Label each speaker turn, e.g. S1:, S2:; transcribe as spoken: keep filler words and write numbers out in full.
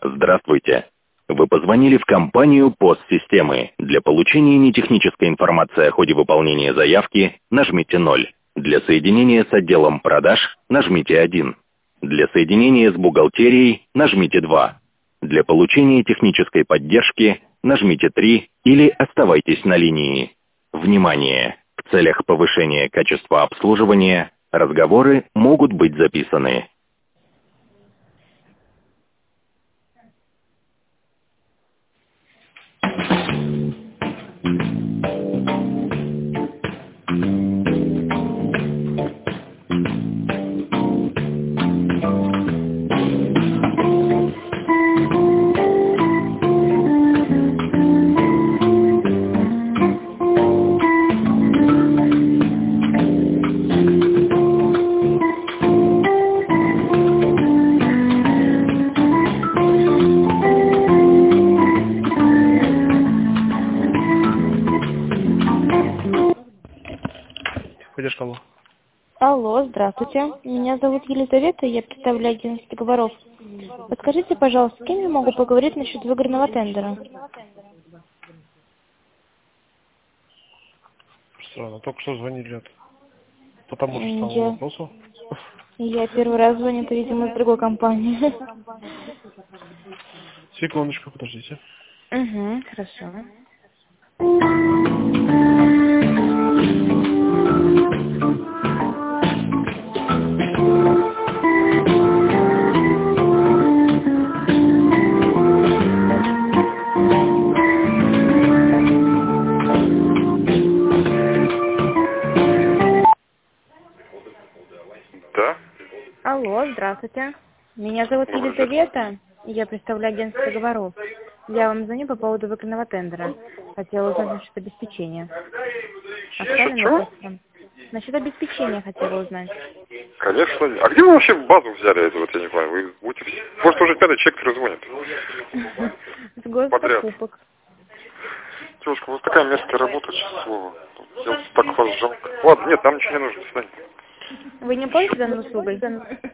S1: Здравствуйте. Вы позвонили в компанию постсистемы. Для получения нетехнической информации о ходе выполнения заявки нажмите ноль. Для соединения с отделом продаж нажмите один. Для соединения с бухгалтерией нажмите два. Для получения технической поддержки нажмите три или оставайтесь на линии. Внимание! В целях повышения качества обслуживания разговоры могут быть записаны.
S2: Поддержка, алло.
S3: Алло, здравствуйте. Меня зовут Елизавета, я представляю агентство договоров. Подскажите, пожалуйста, с кем я могу поговорить насчет выигранного тендера?
S2: Странно, только что звонили от... по тому же самому
S3: Я,
S2: вопросу.
S3: я первый раз звоню, видимо, с другой компании.
S2: Секундочку, подождите.
S3: Угу, хорошо.
S4: Да?
S3: Алло, здравствуйте. Меня зовут
S4: Добрый день.
S3: Елизавета, я представляю агентство договоров. Я вам звоню по поводу выигранного тендера. Хотела узнать насчет обеспечения. Оставим
S4: Чё?
S3: вопрос вам. Насчет обеспечения хотела узнать.
S4: Конечно. А где вы вообще базу взяли эту, вот я не понимаю? Вы будете... Может, уже пятый человек перезвонит.
S3: С госзакупок.
S4: Девушка, у вас такая мерзкая работа, честное слово. Я так вас жалко. Ладно, нет, нам ничего не нужно. До свидания.
S3: Вы не пользуетесь данной услугой?